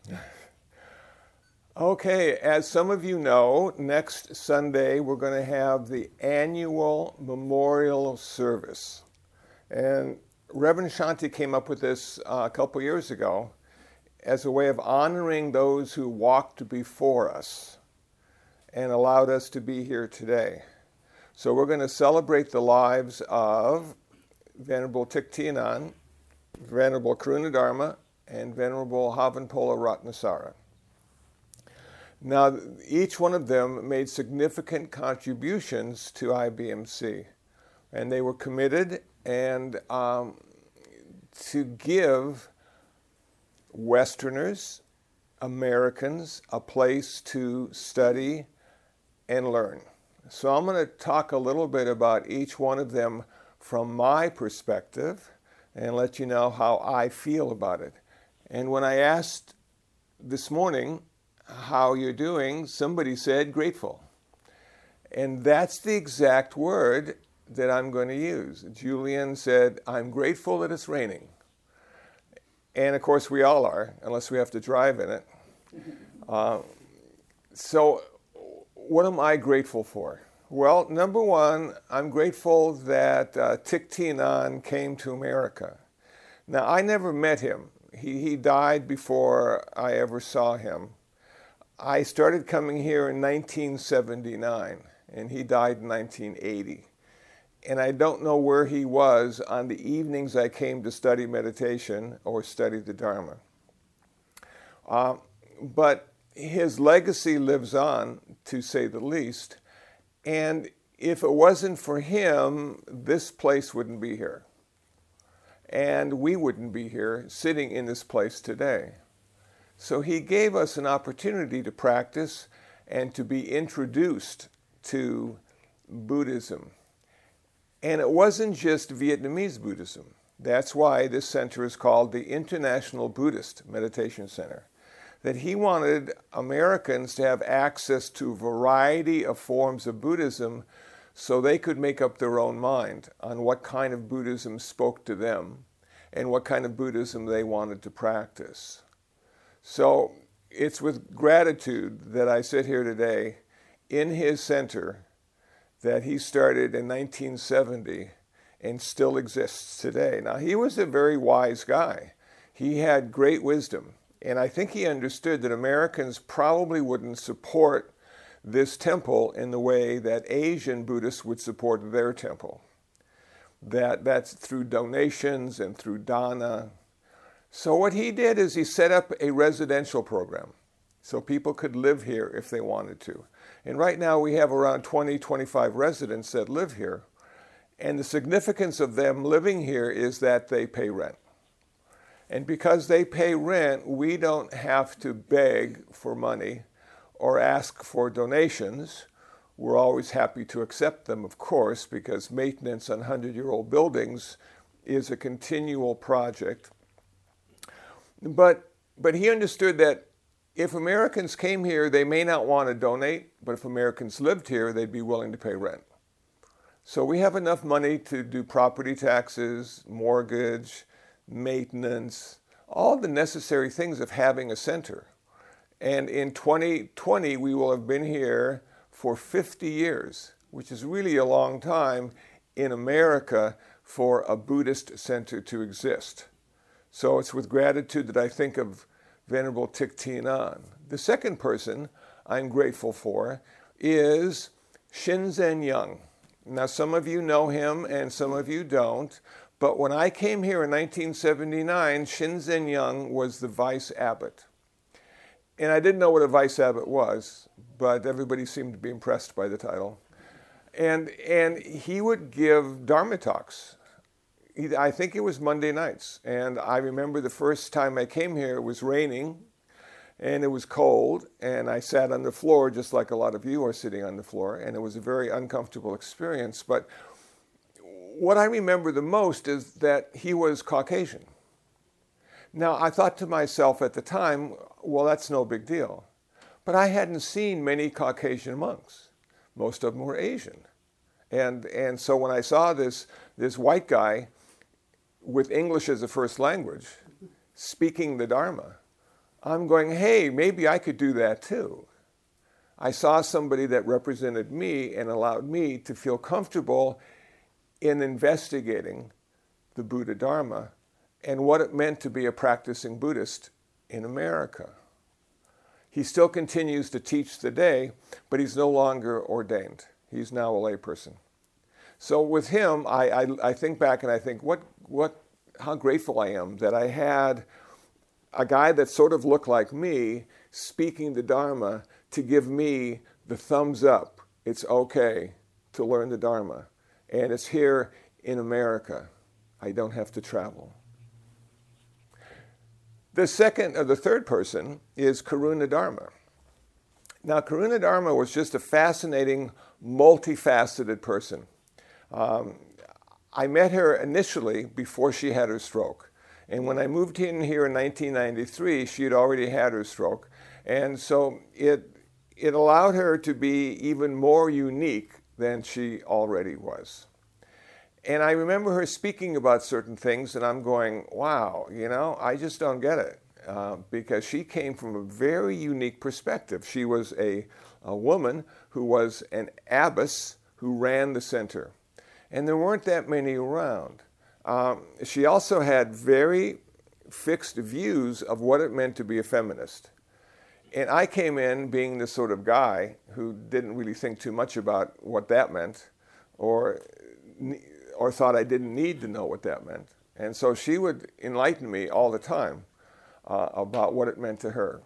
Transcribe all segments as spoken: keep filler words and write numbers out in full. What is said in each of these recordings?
Okay, as some of you know, next Sunday we're going to have the annual memorial service. And Reverend Shanti came up with this uh, a couple years ago as a way of honoring those who walked before us and allowed us to be here today. So we're going to celebrate the lives of Venerable Thich Thien Nhan, Venerable Karunadharma, and Venerable Havanpola Ratnasara. Now, each one of them made significant contributions to I B M C, and they were committed and um, to give Westerners, Americans, a place to study and learn. So I'm going to talk a little bit about each one of them from my perspective and let you know how I feel about it. And when I asked this morning how you're doing, somebody said grateful. And that's the exact word that I'm going to use. Julian said, I'm grateful that it's raining. And of course we all are, unless we have to drive in it. Uh, so what am I grateful for? Well, number one, I'm grateful that uh, Thich Thien Nhan came to America. Now, I never met him. He, he died before I ever saw him. I started coming here in nineteen seventy-nine, and he died in nineteen eighty. And I don't know where he was on the evenings I came to study meditation or study the Dharma. Uh, but his legacy lives on, to say the least. And if it wasn't for him, this place wouldn't be here. And we wouldn't be here sitting in this place today. So he gave us an opportunity to practice and to be introduced to Buddhism. And it wasn't just Vietnamese Buddhism. That's why this center is called the International Buddhist Meditation Center. That he wanted Americans to have access to a variety of forms of Buddhism so they could make up their own mind on what kind of Buddhism spoke to them and what kind of Buddhism they wanted to practice. So it's with gratitude that I sit here today in his center that he started in nineteen seventy and still exists today. Now, he was a very wise guy. He had great wisdom, and I think he understood that Americans probably wouldn't support this temple in the way that Asian Buddhists would support their temple. That, that's through donations and through dana. So what he did is he set up a residential program so people could live here if they wanted to. And right now we have around twenty, twenty-five residents that live here. And the significance of them living here is that they pay rent. And because they pay rent, we don't have to beg for money or ask for donations. We're always happy to accept them, of course, because maintenance on hundred-year-old buildings is a continual project. But, but he understood that if Americans came here, they may not want to donate, but if Americans lived here, they'd be willing to pay rent. So we have enough money to do property taxes, mortgage, maintenance, all the necessary things of having a center. And in twenty twenty, we will have been here for fifty years, which is really a long time in America for a Buddhist center to exist. So it's with gratitude that I think of Venerable Thich Thien Nhan. The second person I'm grateful for is Shinzen Young. Now, some of you know him and some of you don't, but when I came here in nineteen seventy-nine, Shinzen Young was the vice abbot. And I didn't know what a vice abbot was, but everybody seemed to be impressed by the title. And, and he would give Dharma talks. He, I think it was Monday nights. And I remember the first time I came here, it was raining and it was cold. And I sat on the floor just like a lot of you are sitting on the floor. And it was a very uncomfortable experience. But what I remember the most is that he was Caucasian. Now, I thought to myself at the time, well, that's no big deal. But I hadn't seen many Caucasian monks. Most of them were Asian. And, and so when I saw this, this white guy with English as a first language speaking the Dharma, I'm going, hey, maybe I could do that too. I saw somebody that represented me and allowed me to feel comfortable in investigating the Buddha Dharma and what it meant to be a practicing Buddhist in America. He still continues to teach today, but he's no longer ordained. He's now a layperson. So with him, I, I, I think back and I think, what, what, how grateful I am that I had a guy that sort of looked like me speaking the Dharma to give me the thumbs up. It's okay to learn the Dharma. And it's here in America. I don't have to travel. The second, or the third person is Karuna Dharma. Now, Karuna Dharma was just a fascinating, multifaceted person. Um, I met her initially before she had her stroke. And when I moved in here in nineteen ninety-three, she had already had her stroke. And so it, it allowed her to be even more unique than she already was. And I remember her speaking about certain things, and I'm going, wow, you know, I just don't get it. Uh, because she came from a very unique perspective. She was a, a woman who was an abbess who ran the center. And there weren't that many around. Um, she also had very fixed views of what it meant to be a feminist. And I came in being the sort of guy who didn't really think too much about what that meant, or, or thought I didn't need to know what that meant. And so she would enlighten me all the time uh, about what it meant to her.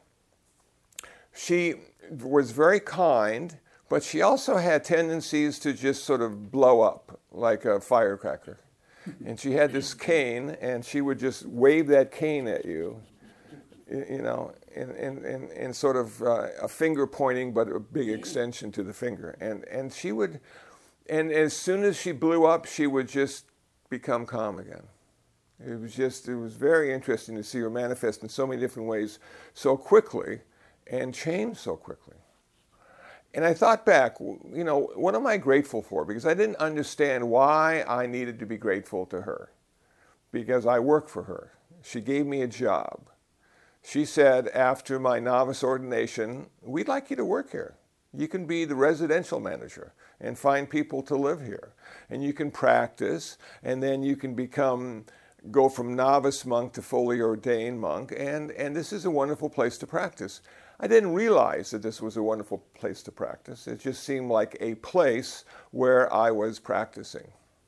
She was very kind, but she also had tendencies to just sort of blow up like a firecracker. And she had this cane, and she would just wave that cane at you, you know, and, and, and, and sort of uh, a finger pointing, but a big extension to the finger. And, and she would, and as soon as she blew up, she would just become calm again. It was just, it was very interesting to see her manifest in so many different ways so quickly and change so quickly. And I thought back, you know, what am I grateful for? Because I didn't understand why I needed to be grateful to her. Because I work for her. She gave me a job. She said, after my novice ordination, we'd like you to work here. You can be the residential manager and find people to live here. And you can practice, and then you can become, go from novice monk to fully ordained monk. And, and this is a wonderful place to practice. I didn't realize that this was a wonderful place to practice. It just seemed like a place where I was practicing.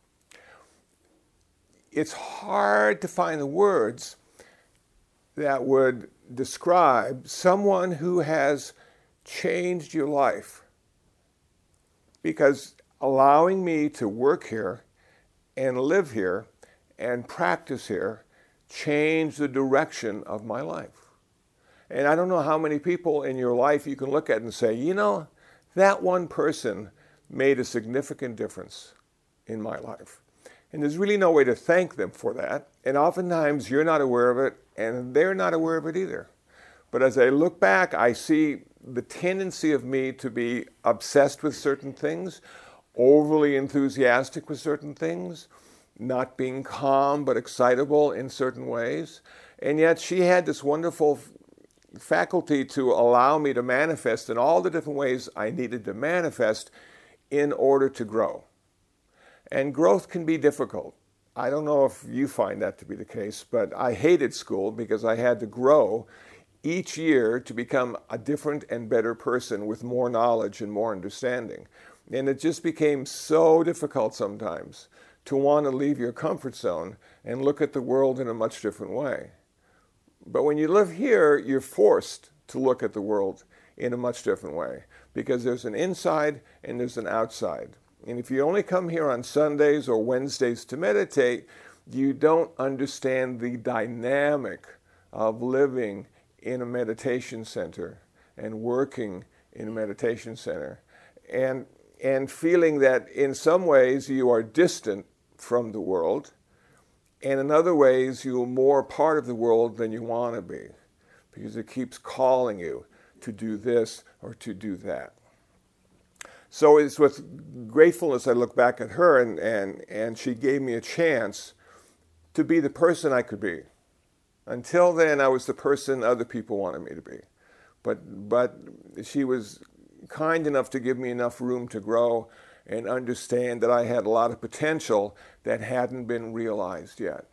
It's hard to find the words that would describe someone who has changed your life. Because allowing me to work here and live here and practice here changed the direction of my life. And I don't know how many people in your life you can look at and say, you know, that one person made a significant difference in my life. And there's really no way to thank them for that. And oftentimes you're not aware of it, and they're not aware of it either. But as I look back, I see the tendency of me to be obsessed with certain things, overly enthusiastic with certain things, not being calm but excitable in certain ways. And yet she had this wonderful faculty to allow me to manifest in all the different ways I needed to manifest in order to grow. And growth can be difficult. I don't know if you find that to be the case, but I hated school because I had to grow each year to become a different and better person with more knowledge and more understanding. And it just became so difficult sometimes to want to leave your comfort zone and look at the world in a much different way. But when you live here, you're forced to look at the world in a much different way because there's an inside and there's an outside. And if you only come here on Sundays or Wednesdays to meditate, you don't understand the dynamic of living in a meditation center and working in a meditation center and, and feeling that in some ways you are distant from the world, and in other ways, you're more part of the world than you want to be because it keeps calling you to do this or to do that. So it's with gratefulness I look back at her, and, and, and she gave me a chance to be the person I could be. Until then, I was the person other people wanted me to be. But, but she was kind enough to give me enough room to grow and understand that I had a lot of potential that hadn't been realized yet.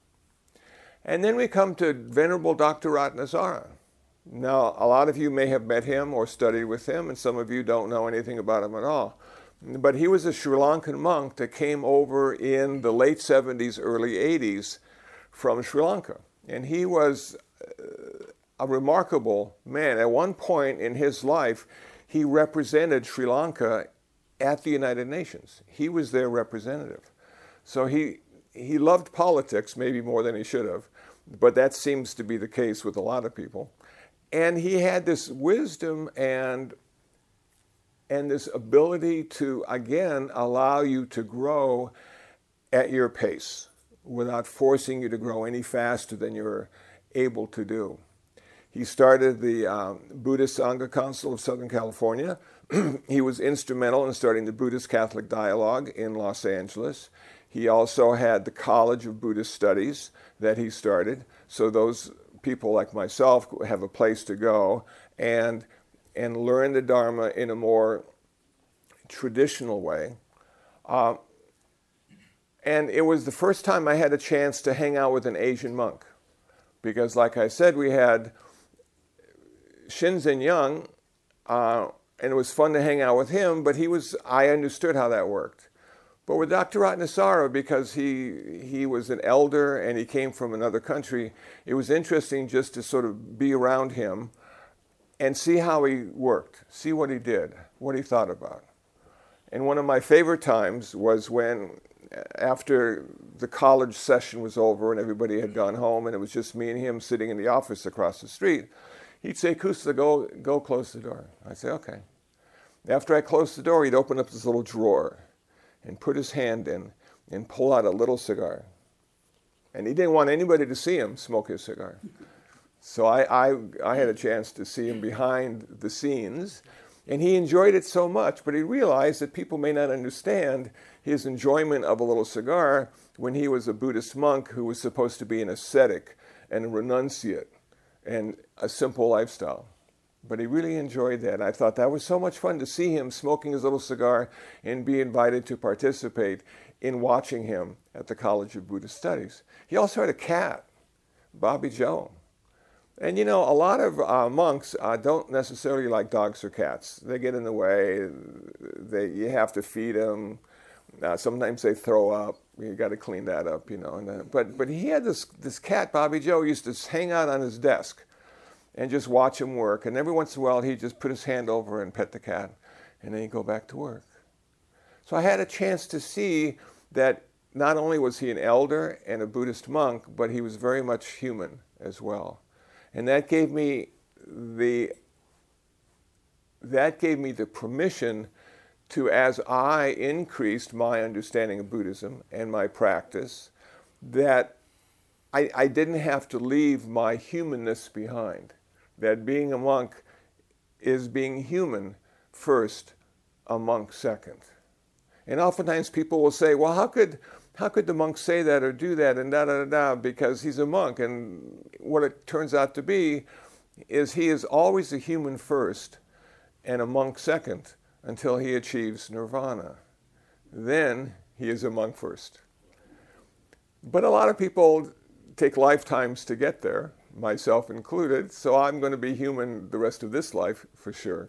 And then we come to Venerable Doctor Ratnasara. Now, a lot of you may have met him or studied with him, and some of you don't know anything about him at all. But he was a Sri Lankan monk that came over in the late seventies, early eighties from Sri Lanka. And he was a remarkable man. At one point in his life, he represented Sri Lanka at the United Nations. He was their representative. So he, he loved politics, maybe more than he should have, but that seems to be the case with a lot of people. And he had this wisdom and, and this ability to, again, allow you to grow at your pace without forcing you to grow any faster than you're able to do. He started the um, Buddhist Sangha Council of Southern California. He was instrumental in starting the Buddhist Catholic Dialogue in Los Angeles. He also had the College of Buddhist Studies that he started. So those people like myself have a place to go and, and learn the Dharma in a more traditional way. Uh, and it was the first time I had a chance to hang out with an Asian monk. Because like I said, we had Shinzen Young, uh, and it was fun to hang out with him, but he was, I understood how that worked. But with Doctor Ratnasara, because he, he was an elder and he came from another country, it was interesting just to sort of be around him and see how he worked, see what he did, what he thought about. And one of my favorite times was when, after the college session was over and everybody had gone home and it was just me and him sitting in the office across the street, he'd say, "Kusala, go, go close the door." I'd say, "Okay." After I closed the door, he'd open up this little drawer and put his hand in and pull out a little cigar. And he didn't want anybody to see him smoke his cigar. So I, I, I had a chance to see him behind the scenes, and he enjoyed it so much, but he realized that people may not understand his enjoyment of a little cigar when he was a Buddhist monk who was supposed to be an ascetic and a renunciate and a simple lifestyle. But he really enjoyed that. And I thought that was so much fun to see him smoking his little cigar and be invited to participate in watching him at the College of Buddhist Studies. He also had a cat, Bobby Joe. And you know, a lot of uh, monks uh, don't necessarily like dogs or cats. They get in the way. They, you have to feed them. Uh, sometimes they throw up. You got to clean that up, you know. And, uh, but but he had this this cat, Bobby Joe, used to hang out on his desk and just watch him work. And every once in a while, he'd just put his hand over and pet the cat, and then he'd go back to work. So I had a chance to see that not only was he an elder and a Buddhist monk, but he was very much human as well. And that gave me the that gave me the permission to, as I increased my understanding of Buddhism and my practice, that I, I didn't have to leave my humanness behind. That being a monk is being human first, a monk second. And oftentimes people will say, well, how could how could the monk say that or do that and da da da da because he's a monk? And what it turns out to be is he is always a human first and a monk second until he achieves nirvana. Then he is a monk first. But a lot of people take lifetimes to get there, myself included, so I'm going to be human the rest of this life for sure.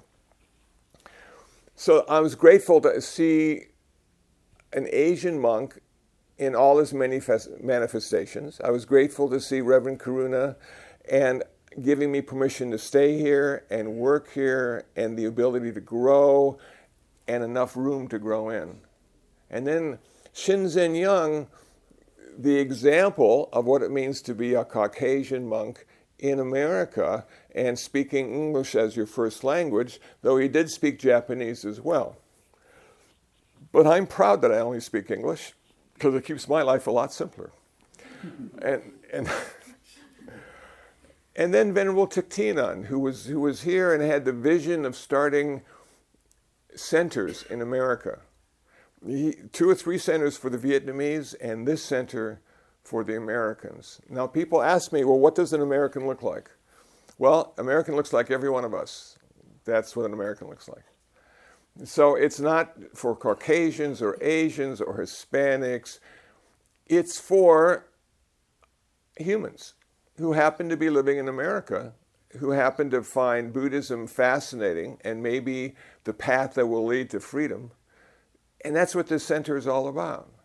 So I was grateful to see an Asian monk in all his many manifestations. I was grateful to see Reverend Karuna and giving me permission to stay here and work here and the ability to grow and enough room to grow in. And then Shinzen Young, the example of what it means to be a Caucasian monk in America and speaking English as your first language, though he did speak Japanese as well. But I'm proud that I only speak English because it keeps my life a lot simpler. and and and then Venerable Thich Thien Nhat, who was who was here and had the vision of starting centers in America. He, two or three centers for the Vietnamese and this center for the Americans. Now, people ask me, well, what does an American look like? Well, American looks like every one of us. That's what an American looks like. So it's not for Caucasians or Asians or Hispanics. It's for humans who happen to be living in America, who happen to find Buddhism fascinating and maybe the path that will lead to freedom. And that's what this center is all about.